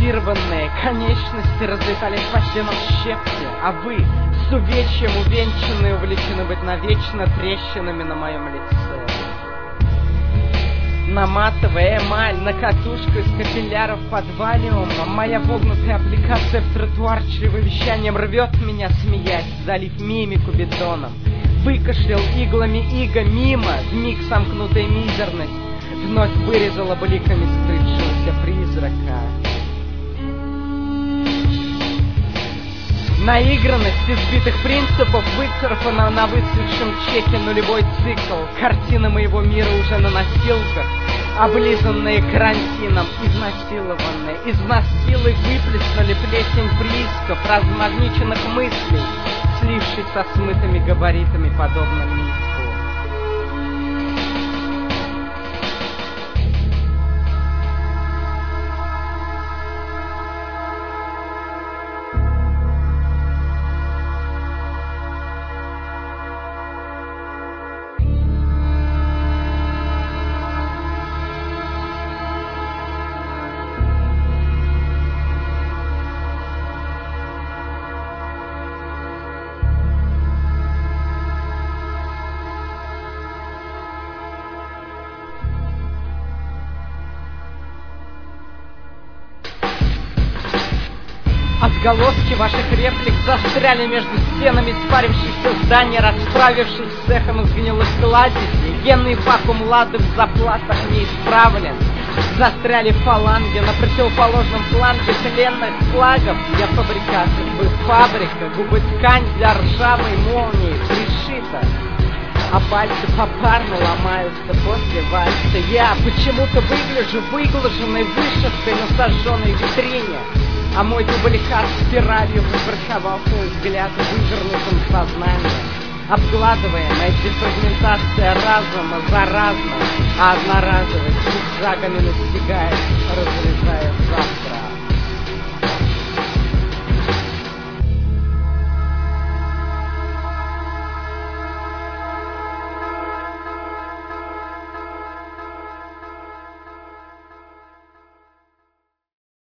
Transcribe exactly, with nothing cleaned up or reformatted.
ампутированные конечности разлетались по стенам щепки, а вы, с увечьем увенчанные, увлечены быть навечно трещинами на моем лице. Наматывая эмаль на катушку из капилляров под валиумом, моя вогнутая аппликация в тротуар чревовещанием рвет меня, смеясь, залив мимику бетоном. Выкашлял иглами иго мимо, вмиг сомкнутая мизерность вновь вырезала бликами скрывшегося призрака. Наигранность избитых принципов выцарапана на выцветшем чеке нулевой цикл. Картина моего мира уже на носилках, облизанные карантином, изнасилованные. Из нас силой выплеснули плесень приисков, размагниченных мыслей, слившись со смытыми габаритами, подобно мифу. Отголоски ваших реплик застряли между стенами спарившихся зданий, расправившись с эхом из гнилых кладезей. Генный вакуум лады в заплатах не исправлен. Застряли фаланги на противоположном фланге тленных флагов. Я фабрикат, вы фабрика, губы ткань для ржавой молнии пришита, а пальцы попарно ломаются после вальса. Я почему-то выгляжу выглаженной вышивкой на сожженной витрине, а мой дубликат спиралью припарковал свой взгляд вывернутым сознанием. Обгладываемая дефрагментация разума заразна, а одноразовость зигзагами настигает, разрезая завтра.